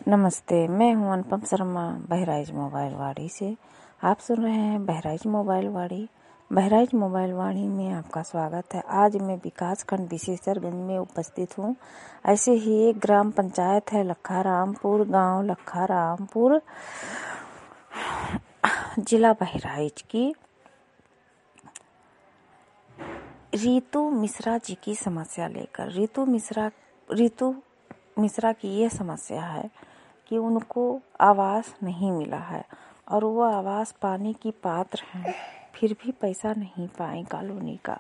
नमस्ते, मैं हूं अनुपम शर्मा बहराइच मोबाइल वाड़ी से। आप सुन रहे हैं बहराइच मोबाइल वाड़ी। बहराइच मोबाइल वाड़ी में आपका स्वागत है। आज मैं विकासखंड विशेषरगंज में उपस्थित हूं। ऐसे ही एक ग्राम पंचायत है लखारामपुर, गांव लखारामपुर, जिला बहराइच की। रीतू मिश्रा जी की समस्या लेकर रीतू मिश्रा की ये समस्या है कि उनको आवास नहीं मिला है और वो आवास पाने की पात्र हैं, फिर भी पैसा नहीं पाए कॉलोनी का।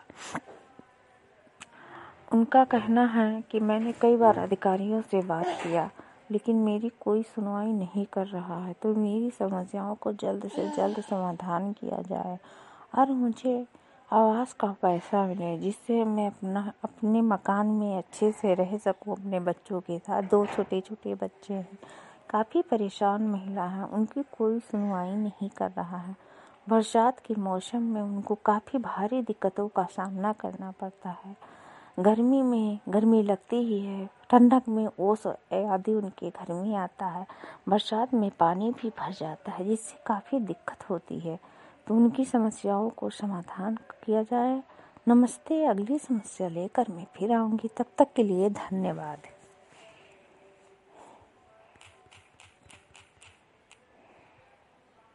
उनका कहना है कि मैंने कई बार अधिकारियों से बात किया लेकिन मेरी कोई सुनवाई नहीं कर रहा है, तो मेरी समस्याओं को जल्द से जल्द समाधान किया जाए और मुझे आवास का पैसा मिले, जिससे मैं अपने मकान में अच्छे से रह सकूं अपने बच्चों के साथ। 2 छोटे छोटे बच्चे हैं, काफ़ी परेशान महिला है, उनकी कोई सुनवाई नहीं कर रहा है। बरसात के मौसम में उनको काफ़ी भारी दिक्कतों का सामना करना पड़ता है। गर्मी में गर्मी लगती ही है, ठंडक में ओस आदि उनके घर में आता है, बरसात में पानी भी भर जाता है, जिससे काफ़ी दिक्कत होती है। तो उनकी समस्याओं को समाधान किया जाए। नमस्ते, अगली समस्या लेकर मैं फिर आऊँगी। तब तक के लिए धन्यवाद।